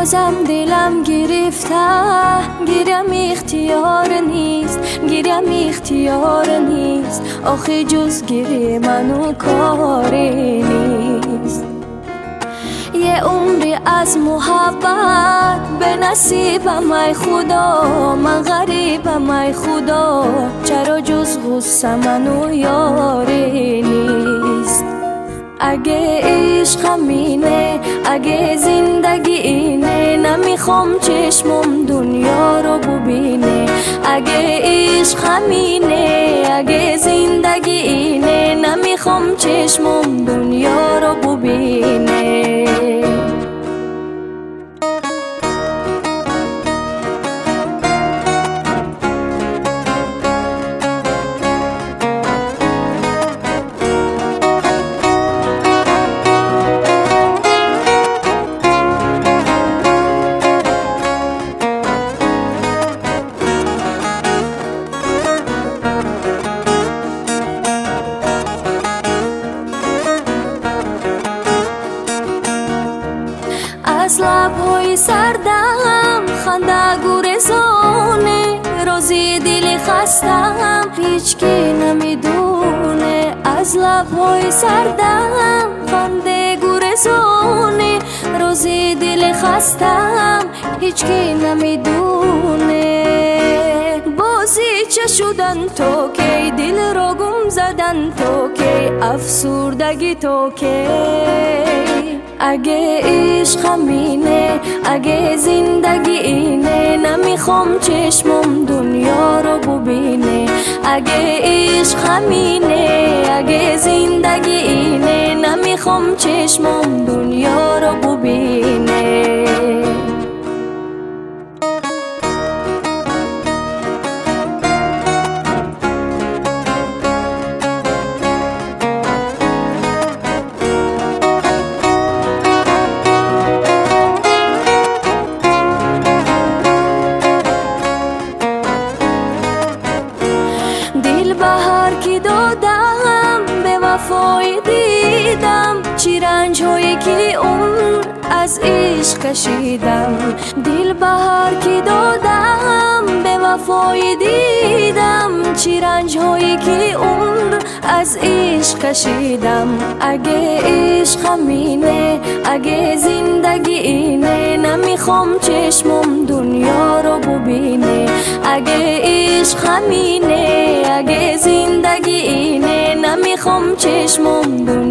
هنوزم دلم گرفته، گیرم اختیار نیست آخه جز گیری منو کاری نیست. یه عمری از محبت به نصیبم ای خدا، من غریبم ای خدا، چرا جز غصه منو یاری نیست. اگه عشقم اینه، اگه زندگی اینه، نمیخوام چشمم دنیا رو ببینه. اگه عشقم اینه، اگه زندگی اینه، نمیخوام چشمم دنیا رو ببینه. از لب‌های سردم خنده گریزونه، روزی دل خستم هیچکی نمیدونه. از لب‌های سردم خنده گریزونه، روزی دل خستم هیچکی نمیدونه. بازی چه شدن تو که دل رو گم زدن تو که افسردگی تو که. اگه عشقم اینه، اگه زندگی اینه، نمیخوام چشمم دنیا رو ببینه. اگه عشقم اینه، اگه زندگی اینه، نمیخوام چشمم دنیا رو ببینه. دل بهار که دادم به وفای دیدم، چی رنج هایی که عمر از عشق کشیدم. دل بهار که دادم به وفای دیدم، چی رنج هایی که عمر از عشق کشیدم. اگه عشقم اینه، اگه زندگی اینه، نمیخوام چشمم دنیا رو ببینه. اگه عشقم اینه، اگه زندگی اینه، نمیخوام چشمم دنیا